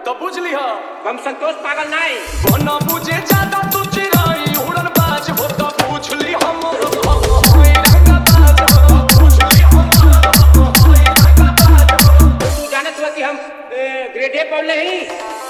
तो बुझ लिह हम संतोष पागल नहीं बना बुझे ज्यादा तू चिराई उड़न बाज हो तो पूछ ली हम तू जाने कि हम ग्रेड ए पढ़ ले ही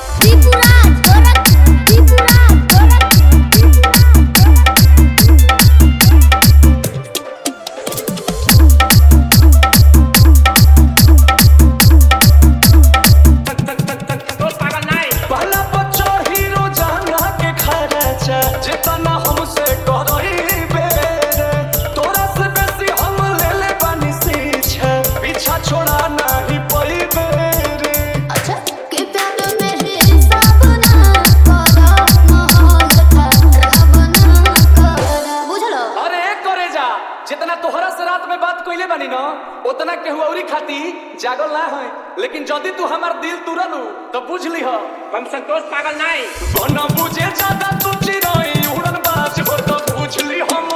जितना तोहरा से रात में बात कइले बानी न उतना केहू औरी खाती जागल ना है लेकिन जदी तू हमार दिल तुरलू तो बुझ लिह हम संतोष पागल नहीं बना बुझे ज्यादा तू चिराई उड़न बाज हो तो बुझ ली हम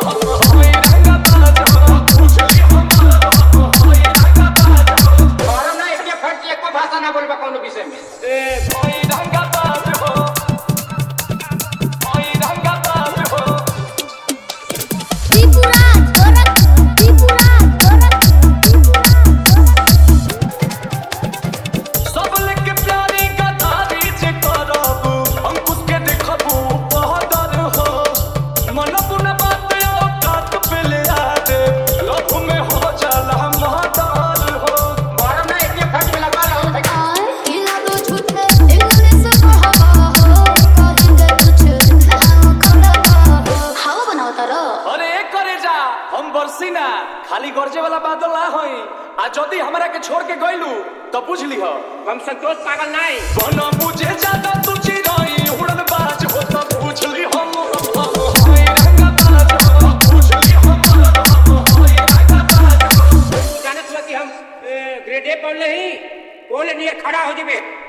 और ना इसके फट एको भाषा ना बोलबा कोनो विषय में ओई रंगा बाज हो ओई रंगा बाज हो हम बरसी ना खाली गरजे वाला बादल ना होई आ जदी हमरा के छोड़ के गइलू तो बुझ लिह हम संतोष पागल नहीं बना बुझे ज्यादा तू चिराई उड़न बाज हो तो बुझ ली हम जाने कि हम ग्रेड ए पढ़ ले ही बोले नहीं खड़ा हो जेबे